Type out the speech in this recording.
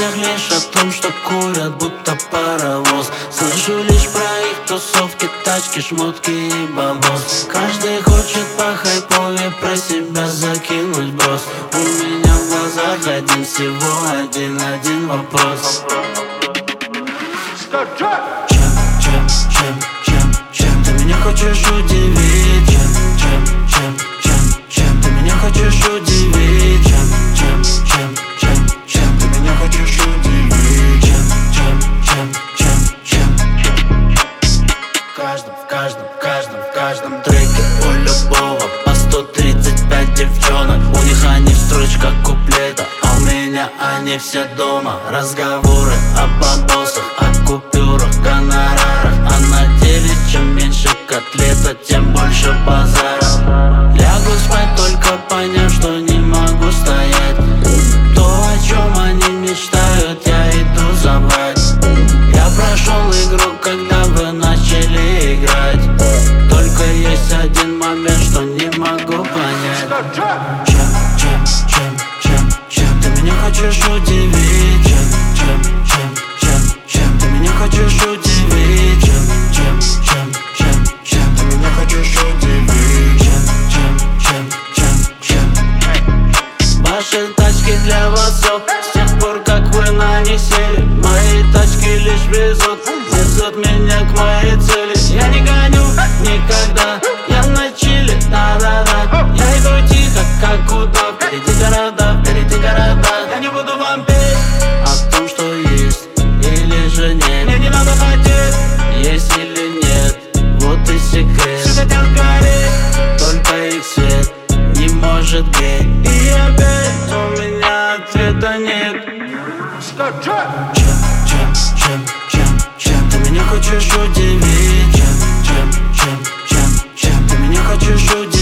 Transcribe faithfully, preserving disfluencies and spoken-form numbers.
песнях лишь о том, что курят, будто паровоз. Слышу лишь про их тусовки, тачки, шмотки и бабос. Каждый хочет по хайпове про себя закинуть брос. У меня в глазах один, всего один, один вопрос. Чем, чем, чем, чем, чем ты меня хочешь удивить? Чем, чем, чем, чем, чем ты меня хочешь удивить? Чем, чем, чем, чем, чем ты меня хочешь удивить? Чем, чем, чем, чем, чем? В каждом, в каждом, в каждом, в каждом треке у любого по сто тридцать пять девчонок. У них они в строчках куплета, а у меня они все дома. Разговоры о бабосах, о купюрах, гонорарах, а на деле чем меньше котлета, тем больше базара. Лягу спать, только поняв, что не могу стоять. То, о чем они мечтают, я иду забрать. Я прошел игру, когда вы начали играть. Только есть один момент, что не могу понять. Чем, чем, чем, чем, чем ты меня хочешь удивить? Чем, чем, чем, чем, чем ты меня хочешь удивить? Чем, чем, чем, чем, чем ты меня хочешь удивить? Чем, чем, чем, чем, чем? Ваши тачки для вас все. С тех пор, как вы на них сели, мои тачки лишь везут, везут меня к моей цели. Я не гоню никогда, я на чиле, да-да-да. Я иду тихо, как удав, впереди города, впереди города. Я не буду вам петь о том, что есть или же нет. Мне не надо хотеть, есть или нет, вот и секрет. Все хотят гореть, только их свет не может греть. И опять у меня ответа нет. Чем, чем, чем, чем, чем ты меня хочешь удивить? Чем, чем, чем, чем, чем ты меня хочешь удивить?